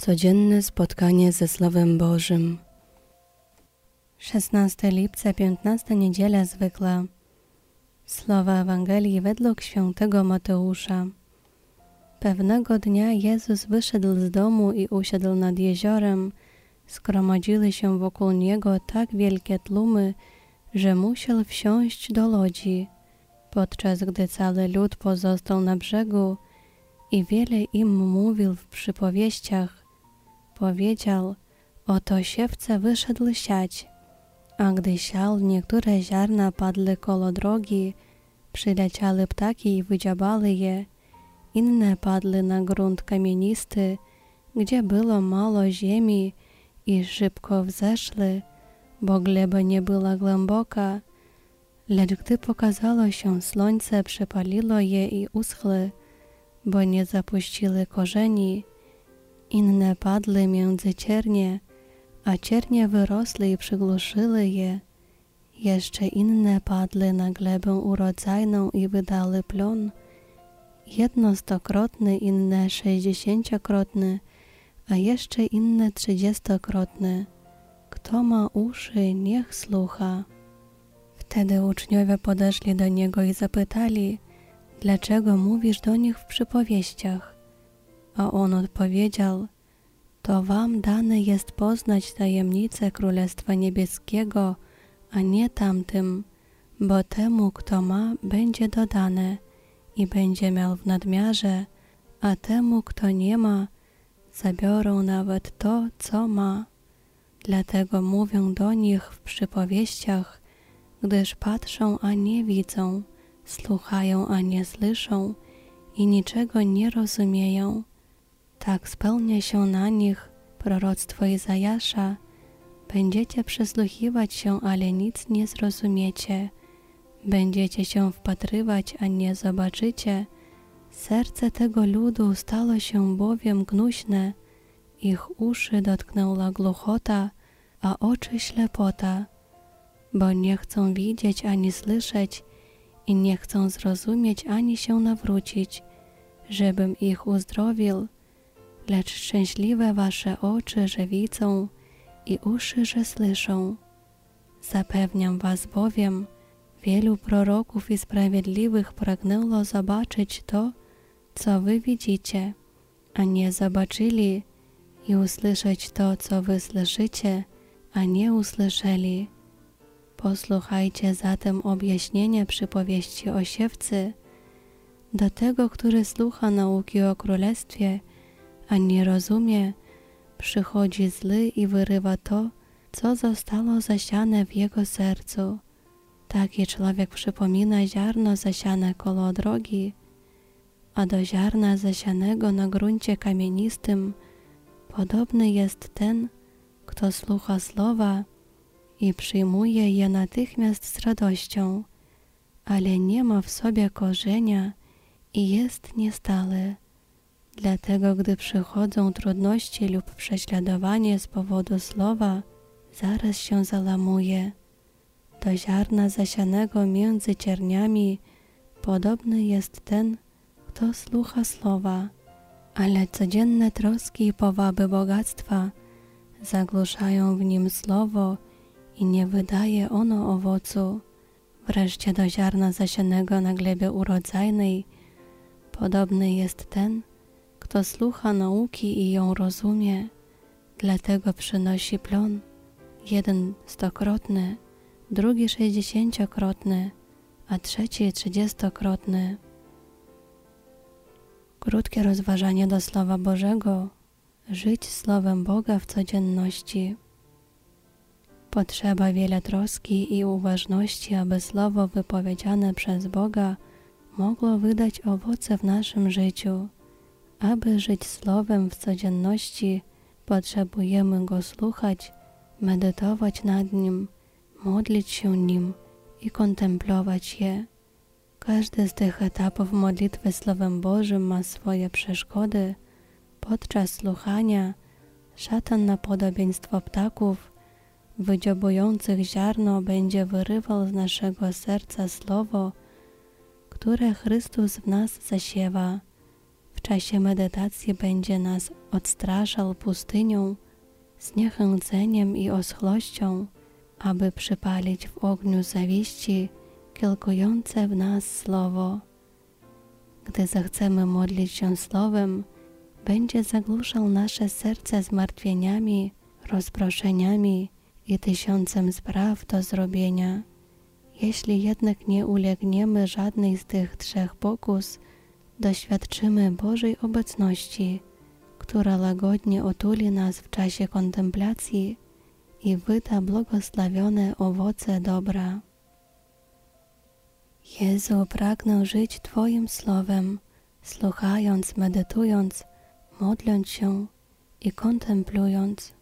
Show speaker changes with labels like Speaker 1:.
Speaker 1: Codzienne spotkanie ze Słowem Bożym. 16 lipca, 15 niedziela zwykła. Słowa Ewangelii według świętego Mateusza. Pewnego dnia Jezus wyszedł z domu i usiadł nad jeziorem. Zgromadziły się wokół Niego tak wielkie tłumy, że musiał wsiąść do łodzi. Podczas gdy cały lud pozostał na brzegu i wiele im mówił w przypowieściach, powiedział: oto siewca wyszedł siać, a gdy siał, niektóre ziarna padły koło drogi, przyleciały ptaki i wydziobały je, inne padły na grunt kamienisty, gdzie było mało ziemi i szybko wzeszły, bo gleba nie była głęboka, lecz gdy pokazało się słońce, przepaliło je i uschły, bo nie zapuściły korzeni. Inne padły między ciernie, a ciernie wyrosły i przygłuszyły je. Jeszcze inne padły na glebę urodzajną i wydały plon. Jedno 100-krotny, inne 60-krotny, a jeszcze inne 30-krotny. Kto ma uszy, niech słucha. Wtedy uczniowie podeszli do Niego i zapytali: dlaczego mówisz do nich w przypowieściach? A On odpowiedział: to wam dane jest poznać tajemnicę Królestwa Niebieskiego, a nie tamtym, bo temu, kto ma, będzie dodane i będzie miał w nadmiarze, a temu, kto nie ma, zabiorą nawet to, co ma. Dlatego mówię do nich w przypowieściach, gdyż patrzą, a nie widzą, słuchają, a nie słyszą i niczego nie rozumieją. Tak spełnia się na nich proroctwo Izajasza: będziecie przysłuchiwać się, ale nic nie zrozumiecie. Będziecie się wpatrywać, a nie zobaczycie. Serce tego ludu stało się bowiem gnuśne, ich uszy dotknęła głuchota, a oczy ślepota, bo nie chcą widzieć ani słyszeć i nie chcą zrozumieć ani się nawrócić, żebym ich uzdrowił. Lecz szczęśliwe wasze oczy, że widzą, i uszy, że słyszą. Zapewniam was bowiem, wielu proroków i sprawiedliwych pragnęło zobaczyć to, co wy widzicie, a nie zobaczyli, i usłyszeć to, co wy słyszycie, a nie usłyszeli. Posłuchajcie zatem objaśnienia przypowieści o siewcy. Do tego, który słucha nauki o królestwie, a nie rozumie, przychodzi zły i wyrywa to, co zostało zasiane w jego sercu. Taki człowiek przypomina ziarno zasiane koło drogi, a do ziarna zasianego na gruncie kamienistym podobny jest ten, kto słucha słowa i przyjmuje je natychmiast z radością, ale nie ma w sobie korzenia i jest niestały. Dlatego, gdy przychodzą trudności lub prześladowanie z powodu słowa, zaraz się zalamuje. Do ziarna zasianego między cierniami podobny jest ten, kto słucha słowa, ale codzienne troski i powaby bogactwa zagłuszają w nim słowo i nie wydaje ono owocu. Wreszcie do ziarna zasianego na glebie urodzajnej podobny jest ten, kto słucha nauki i ją rozumie, dlatego przynosi plon, jeden 100-krotny, drugi 60-krotny, a trzeci 30-krotny. Krótkie rozważanie do Słowa Bożego. Żyć Słowem Boga w codzienności. Potrzeba wiele troski i uważności, aby słowo wypowiedziane przez Boga mogło wydać owoce w naszym życiu. Aby żyć Słowem w codzienności, potrzebujemy Go słuchać, medytować nad Nim, modlić się Nim i kontemplować je. Każdy z tych etapów modlitwy Słowem Bożym ma swoje przeszkody. Podczas słuchania szatan na podobieństwo ptaków wydziobujących ziarno będzie wyrywał z naszego serca słowo, które Chrystus w nas zasiewa. W czasie medytacji będzie nas odstraszał pustynią, zniechęceniem i oschłością, aby przypalić w ogniu zawiści kiełkujące w nas słowo. Gdy zechcemy modlić się słowem, będzie zagłuszał nasze serce zmartwieniami, rozproszeniami i tysiącem spraw do zrobienia. Jeśli jednak nie ulegniemy żadnej z tych trzech pokus, doświadczymy Bożej obecności, która łagodnie otuli nas w czasie kontemplacji i wyda błogosławione owoce dobra. Jezu, pragnę żyć Twoim słowem, słuchając, medytując, modląc się i kontemplując.